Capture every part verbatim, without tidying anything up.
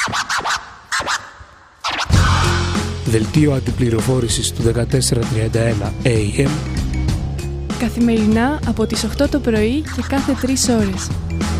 Δελτίο αντιπληροφόρησης του δεκατέσσερα τριάντα ένα έι εμ. Καθημερινά από τις οκτώ το πρωί και κάθε τρεις ώρες.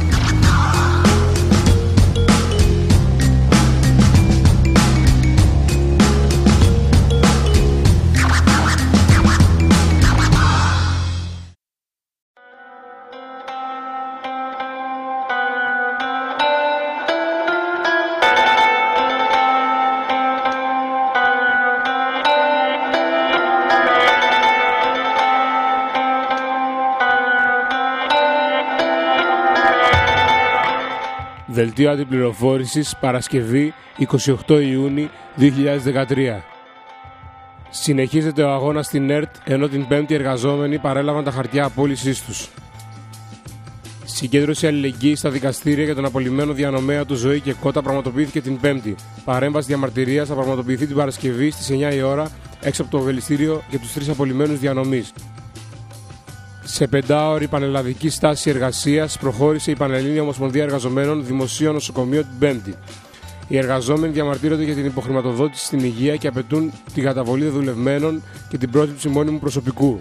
Δελτίο αντιπληροφόρησης Παρασκευή εικοστή όγδοη Ιούνιου δύο χιλιάδες δεκατρία. Συνεχίζεται ο αγώνας στην ΕΡΤ, ενώ την Πέμπτη οι εργαζόμενοι παρέλαβαν τα χαρτιά απόλυσής τους. Συγκέντρωση αλληλεγγύης στα δικαστήρια για τον απολυμμένο διανομέα του Ζωή και Κώτα πραγματοποιήθηκε την Πέμπτη. Παρέμβαση διαμαρτυρίας θα πραγματοποιηθεί την Παρασκευή στις εννιά η ώρα έξω από το Βελιστήριο για τους τρεις απολυμμένους διανομής. Σε πεντάωρη πανελλαδική στάση εργασίας προχώρησε η Πανελλήνια Ομοσπονδία Εργαζομένων Δημοσίων Νοσοκομείων την Πέμπτη. Οι εργαζόμενοι διαμαρτύρονται για την υποχρηματοδότηση στην υγεία και απαιτούν την καταβολή δεδουλευμένων και την πρόσληψη μόνιμου προσωπικού.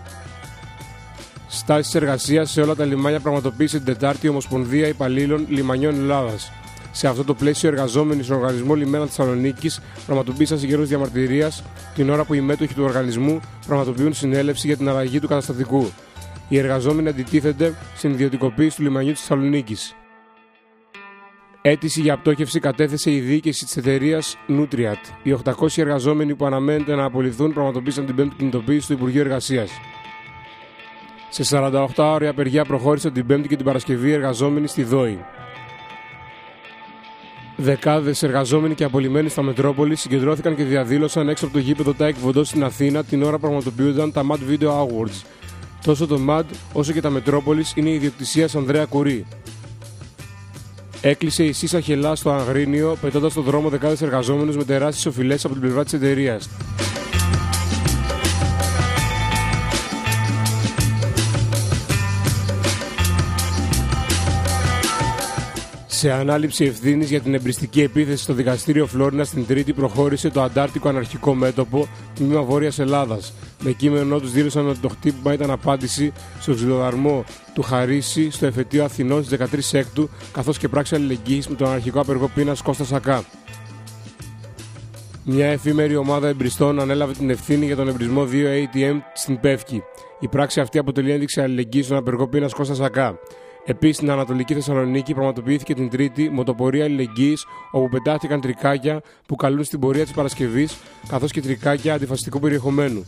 Στάσεις εργασίας σε όλα τα λιμάνια πραγματοποίησε την Τετάρτη η Ομοσπονδία Υπαλλήλων Λιμανιών Ελλάδας. Σε αυτό το πλαίσιο, οι εργαζόμενοι στον Οργανισμό Λιμένα Θεσσαλονίκης πραγματοποίησαν συγκέντρωση διαμαρτυρίας την ώρα που οι μέτοχοι του οργανισμού πραγματοποιούν συνέλευση για την αλλαγή του καταστατικού. Οι εργαζόμενοι αντιτίθενται στην ιδιωτικοποίηση του λιμανιού της Θεσσαλονίκης. Αίτηση για πτώχευση κατέθεσε η διοίκηση της εταιρείας Nutriat. Οι οκτακόσιοι εργαζόμενοι που αναμένεται να απολυθούν πραγματοποίησαν την Πέμπτη κινητοποίηση του Υπουργείου Εργασίας. Σε σαράντα οκτώ ώρη απεργία προχώρησαν την Πέμπτη και την Παρασκευή οι εργαζόμενοι στη ΔΟΗ. Δεκάδες εργαζόμενοι και απολυμμένοι στα Μετρόπολη συγκεντρώθηκαν και διαδήλωσαν έξω από το γήπεδο ΤΑΕΚ Βοντός στην Αθήνα την ώρα που πραγματοποιούνταν τα Mad Video Awards. Τόσο το Mad όσο και τα Μετρόπολης είναι η ιδιοκτησία Ανδρέα Κουρί. Έκλεισε η Σίσα Χελά στο Αγρίνιο, πετώντας στον δρόμο δεκάδες εργαζόμενους με τεράστιες οφειλές από την πλευρά της εταιρείας. Σε ανάληψη ευθύνης για την εμπριστική επίθεση στο δικαστήριο Φλόρινα στην Τρίτη προχώρησε το Αντάρτικο Αναρχικό Μέτωπο, τμήμα Βόρειας Ελλάδας. Με κείμενό τους δήλωσαν ότι το χτύπημα ήταν απάντηση στο ξυλοδαρμό του Χαρίση στο εφετείο Αθηνών στις δεκατρείς Έκτου, καθώς και πράξη αλληλεγγύης με τον αναρχικό απεργό πείνας Κώστα Σακά. Μια εφήμερη ομάδα εμπριστών ανέλαβε την ευθύνη για τον εμπρισμό δύο έι τι εμ στην Πεύκη. Η πράξη αυτή αποτελεί ένδειξη αλληλεγγύης στον απεργό πείνας Κώστα Σακά. Επίσης, στην Ανατολική Θεσσαλονίκη πραγματοποιήθηκε την Τρίτη μοτοπορία αλληλεγγύης, όπου πετάχτηκαν τρικάκια που καλούν στην πορεία της Παρασκευής, καθώς και τρικάκια αντιφασιστικού περιεχομένου.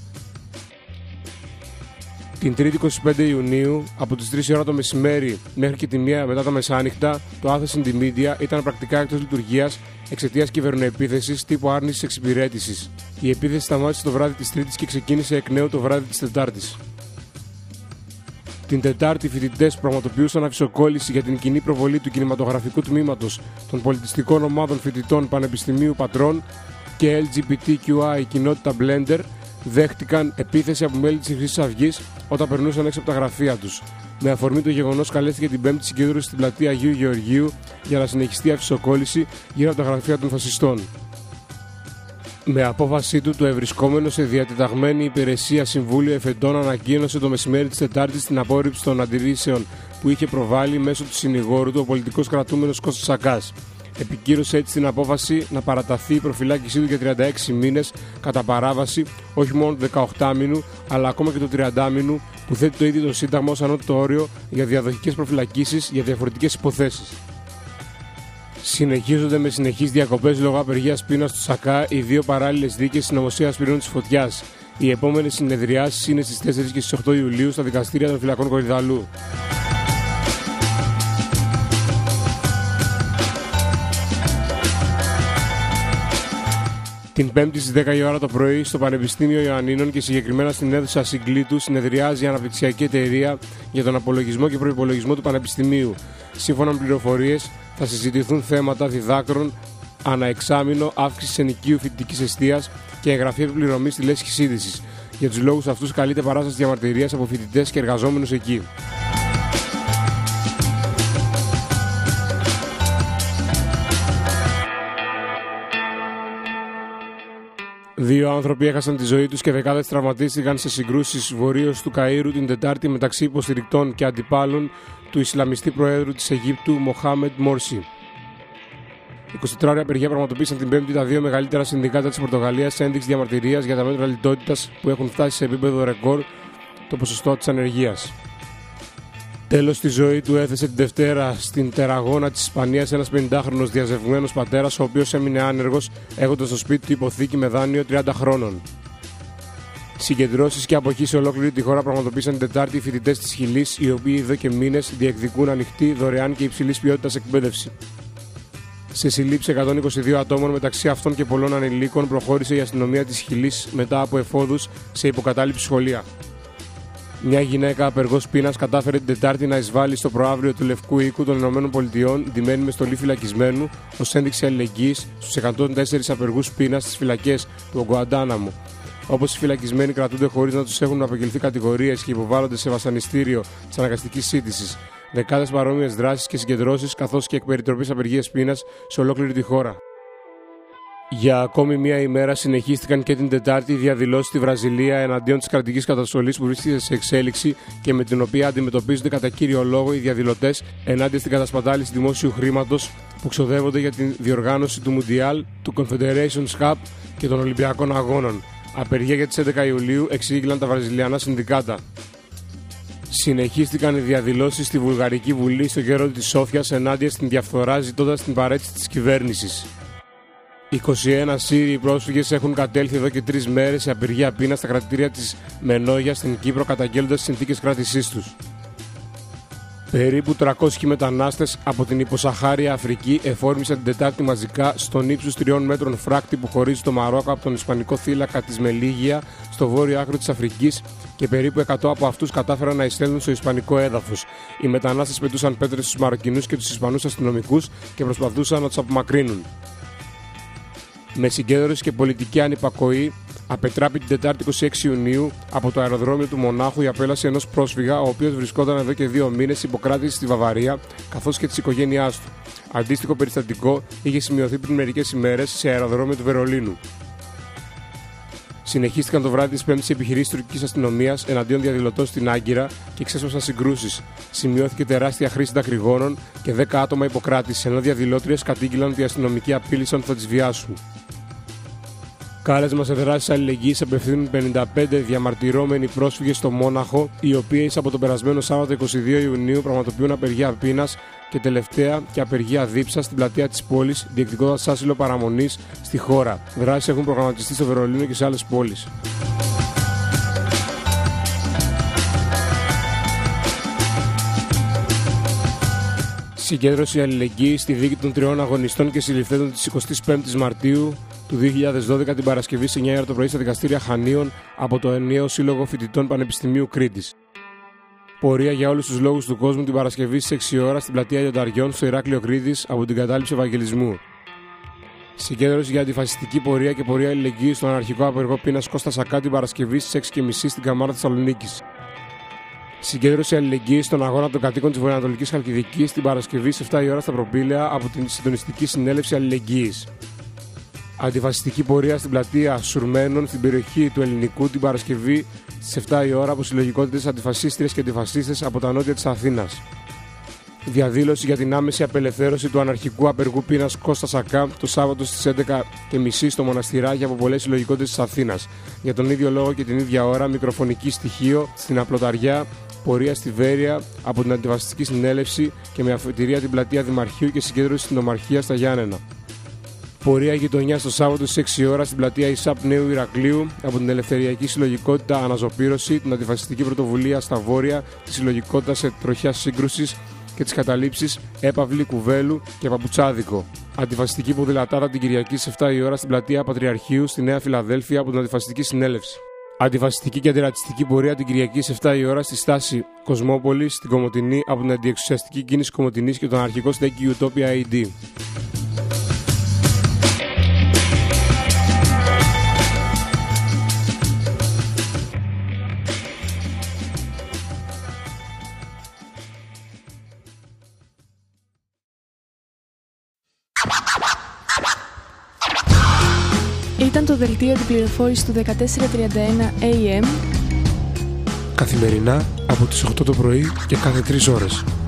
Την Τρίτη εικοστή πέμπτη Ιουνίου, από τις τρεις η ώρα το μεσημέρι μέχρι και τη μία μετά τα μεσάνυχτα, το Athens in the Media ήταν πρακτικά εκτός λειτουργίας εξαιτίας κυβερνοεπίθεσης τύπου άρνησης εξυπηρέτησης. Η επίθεση σταμάτησε το βράδυ της Τρίτης και ξεκίνησε εκ νέου το βράδυ της Τετάρτης. Την Τετάρτη, οι φοιτητές που πραγματοποιούσαν αφισοκόλληση για την κοινή προβολή του κινηματογραφικού τμήματος των πολιτιστικών ομάδων φοιτητών Πανεπιστημίου Πατρών και ελ τζι μπι τι κιου άι κοινότητα Blender δέχτηκαν επίθεση από μέλη της Χρυσής Αυγής όταν περνούσαν έξω από τα γραφεία τους. Με αφορμή το γεγονός, καλέστηκε την Πέμπτη συγκέντρωση στην πλατεία Αγίου Γεωργίου για να συνεχιστεί η αφισοκόλληση γύρω από τα γραφεία των φασιστών. Με απόφασή του, το ευρισκόμενο σε διατεταγμένη υπηρεσία Συμβούλιο Εφετών ανακοίνωσε το μεσημέρι της Τετάρτης την απόρριψη των αντιρρήσεων που είχε προβάλει μέσω του συνηγόρου του ο πολιτικός κρατούμενος Κώστας Σακάς. Επικύρωσε έτσι την απόφαση να παραταθεί η προφυλάκησή του για τριάντα έξι μήνες κατά παράβαση, όχι μόνο του δεκαοκτάμηνου, αλλά ακόμα και του τριαντάμηνου που θέτει το ίδιο το Σύνταγμα ως ανώτατο όριο για διαδοχικές προφυλακίσεις για διαφορετικές υποθέσεις. Συνεχίζονται με συνεχείς διακοπές λόγω απεργίας πείνας του Σακά οι δύο παράλληλες δίκες συνωμοσίας πυρήνων της Φωτιάς. Οι επόμενες συνεδριάσεις είναι στις τέσσερις και στις οκτώ Ιουλίου στα δικαστήρια των φυλακών Κορυδαλού. Την Πέμπτη στις δέκα η ώρα το πρωί στο Πανεπιστήμιο Ιωαννίνων και συγκεκριμένα στην αίθουσα Συγκλήτου συνεδριάζει η Αναπτυξιακή Εταιρεία για τον απολογισμό και προϋπολογισμό του Πανεπιστημίου. Σύμφωνα με πληροφορίες, θα συζητηθούν θέματα διδάκτρων, αναεξάμηνο, αύξηση ενοικίου φοιτητικής εστίας και εγγραφή επιπληρωμής στη λέσχη σύντησης. Για τους λόγους αυτούς, καλείται παράσταση διαμαρτυρίας από φοιτητές και εργαζόμενους εκεί. Δύο άνθρωποι έχασαν τη ζωή τους και δεκάδες τραυματίστηκαν σε συγκρούσεις βορείως του Καΐρου την Τετάρτη μεταξύ υποστηρικτών και αντιπάλων του Ισλαμιστή Προέδρου της Αιγύπτου Μοχάμεντ Μόρσι. εικοσιτετράωρη απεργία πραγματοποίησαν την Πέμπτη τα δύο μεγαλύτερα συνδικάτα της Πορτογαλίας σε ένδειξη διαμαρτυρίας για τα μέτρα λιτότητας που έχουν φτάσει σε επίπεδο ρεκόρ το ποσοστό της ανεργίας. Τέλος στη ζωή του έθεσε την Δευτέρα στην Τεραγώνα της Ισπανίας ένας πενηντάχρονος διαζευγμένος πατέρας, ο οποίος έμεινε άνεργος έχοντας στο σπίτι του υποθήκη με δάνειο τριάντα χρόνων. Συγκεντρώσεις και αποχή σε ολόκληρη τη χώρα πραγματοποίησαν την Τετάρτη οι φοιτητές της Χιλής, οι οποίοι εδώ και μήνες διεκδικούν ανοιχτή, δωρεάν και υψηλής ποιότητας εκπαίδευση. Σε συλλήψεις εκατόν είκοσι δύο ατόμων, μεταξύ αυτών και πολλών ανηλίκων, προχώρησε η αστυνομία της Χιλής μετά από εφόδους σε υποκατάληψη σχολεία. Μια γυναίκα απεργός πείνας κατάφερε την Τετάρτη να εισβάλλει στο προαύριο του Λευκού Οίκου των ΗΠΑ, ντυμένη με στολή φυλακισμένου, ως ένδειξη αλληλεγγύης στους εκατόν τέσσερα απεργούς πείνας στις φυλακές του Γκουαντάναμο. Όπως οι φυλακισμένοι κρατούνται χωρίς να τους έχουν απαγγελθεί κατηγορίες και υποβάλλονται σε βασανιστήριο της αναγκαστικής σύντησης. Δεκάδες παρόμοιες δράσεις και συγκεντρώσεις, καθώς και εκ περιτροπής απεργίας πείνας σε ολόκληρη τη χώρα. Για ακόμη μία ημέρα συνεχίστηκαν και την Τετάρτη οι διαδηλώσεις στη Βραζιλία εναντίον της κρατικής καταστολής που βρίσκεται σε εξέλιξη και με την οποία αντιμετωπίζονται κατά κύριο λόγο οι διαδηλωτές ενάντια στην κατασπατάληση δημόσιου χρήματος που ξοδεύονται για την διοργάνωση του Μουντιάλ, του Confederations Cup και των Ολυμπιακών Αγώνων. Απεργία για τις έντεκα Ιουλίου εξήγηλαν τα βραζιλιανά συνδικάτα. Συνεχίστηκαν οι διαδηλώσεις στη Βουλγαρική Βουλή στο γέρο της Σόφιας ενάντια στην διαφθορά, ζητώντας την παρέτηση της κυβέρνησης. είκοσι ένα Σύριοι πρόσφυγες έχουν κατέλθει εδώ και τρεις μέρες σε απεργία πείνας στα κρατητήρια της Μενόγια στην Κύπρο, καταγγέλλοντας τις συνθήκες κράτησής τους. Περίπου τριακόσιοι μετανάστες από την υποσαχάρια Αφρική εφόρμησαν την Τετάρτη μαζικά στον ύψους τριών μέτρων φράκτη που χωρίζει το Μαρόκο από τον Ισπανικό θύλακα της Μελίγια στο βόρειο άκρο της Αφρικής και περίπου εκατό από αυτούς κατάφεραν να εισέλθουν στο Ισπανικό έδαφος. Οι μετανάστες πετούσαν πέτρες στους Μαροκινούς και τους Ισπανούς αστυνομικούς και προσπαθούσαν να τους απομακρύνουν. Με συγκέντρωση και πολιτική ανυπακοή, απετράπη την Τετάρτη είκοσι έξι Ιουνίου από το αεροδρόμιο του Μονάχου η απέλαση ενός πρόσφυγα, ο οποίος βρισκόταν εδώ και δύο μήνες υποκράτηση στη Βαβαρία, καθώς και της οικογένειάς του. Αντίστοιχο περιστατικό είχε σημειωθεί πριν μερικές ημέρες σε αεροδρόμιο του Βερολίνου. Συνεχίστηκαν το βράδυ της Πέμπτης επιχειρήσεις της τουρκικής αστυνομίας εναντίον διαδηλωτών στην Άγκυρα και ξέσπασαν συγκρούσεις. Σημειώθηκε τεράστια χρήση δακρυγόνων και δέκα άτομα υποκράτηση, ενώ διαδηλώτριες κατήγγειλαν ότι οι αστυνομικοί απείλησαν ότι θα τις βιάσουν. Κάλεσμα σε δράσεις αλληλεγγύης απευθύνουν πενήντα πέντε διαμαρτυρόμενοι πρόσφυγες στο Μόναχο, οι οποίες από τον περασμένο Σάββατο είκοσι δύο Ιουνίου πραγματοποιούν απεργία πείνας και τελευταία και απεργία δίψας στην πλατεία της πόλης, διεκδικώντας άσυλο παραμονής στη χώρα. Δράσεις έχουν προγραμματιστεί στο Βερολίνο και σε άλλες πόλεις. Συγκέντρωση αλληλεγγύης στη δίκη των τριών αγωνιστών και συλληφθέντων της εικοστής πέμπτης Μαρτίου του δύο χιλιάδες δώδεκα την Παρασκευή σε εννιά η ώρα το πρωί στα δικαστήρια Χανίων από το Ενιαίο Σύλλογο Φοιτητών Πανεπιστημίου Κρήτης. Πορεία για όλους τους λόγους του κόσμου την Παρασκευή στις έξι η ώρα στην πλατεία Λιονταριών στο Ηράκλειο Κρήτης από την κατάληψη Ευαγγελισμού. Συγκέντρωση για αντιφασιστική πορεία και πορεία αλληλεγγύης στον αναρχικό απεργό πείνας Κώστα Σακά την Παρασκευή στις έξι και μισή στην Καμάρα Θεσσαλονίκης. Συγκέντρωση αλληλεγγύης στον αγώνα των κατοίκων της Βορειοανατολικής Χαλκιδικής την Παρασκευή στις εφτά η ώρα στα Προπήλαια από την Συντονιστική Συνέλευση Αλληλεγγύης. Αντιφασιστική πορεία στην πλατεία Σουρμένων στην περιοχή του Ελληνικού την Παρασκευή στις εφτά η ώρα από συλλογικότητες αντιφασίστριες και αντιφασίστες από τα νότια της Αθήνας. Διαδήλωση για την άμεση απελευθέρωση του αναρχικού απεργού πείνας Κώστα Σακά το Σάββατο στις έντεκα και μισή στο Μοναστηράκι από πολλές συλλογικότητες της Αθήνας. Για τον ίδιο λόγο και την ίδια ώρα, μικροφωνική στοιχείο στην Απλοταριά, πορεία στη Βέρεια από την Αντιφασιστική Συνέλευση και με αφετηρία την πλατεία Δημαρχείου και συγκέντρωση στην Ομαρχία στα Γιάννενα. Πορεία γειτονιά το Σάββατο στις έξι η ώρα στην πλατεία Ισάπ Νέου Ηρακλείου από την Ελευθεριακή Συλλογικότητα Αναζωπήρωση, την Αντιφασιστική Πρωτοβουλία στα Βόρεια, τη Συλλογικότητα σε Τροχιά Σύγκρουση και τις καταλήψεις Έπαυλη, Κουβέλου και Παπουτσάδικο. Αντιφασιστική ποδηλατάρα την Κυριακή στις εφτά η ώρα στην πλατεία Πατριαρχείου στη Νέα Φιλαδέλφια από την Αντιφασιστική Συνέλευση. Αντιφασιστική και αντιρατσιστική πορεία την Κυριακή στις εφτά η ώρα στη στάση Κοσμόπολη στην Κομοτηνή από την Αντιεξουσιαστική Κίνηση Κομοτηνής και τον αρχικό στέκι Utopia έι ντι. Ήταν το δελτίο αντιπληροφόρησης του δεκατέσσερα τριάντα ένα έι εμ καθημερινά από τις οκτώ το πρωί και κάθε τρεις ώρες.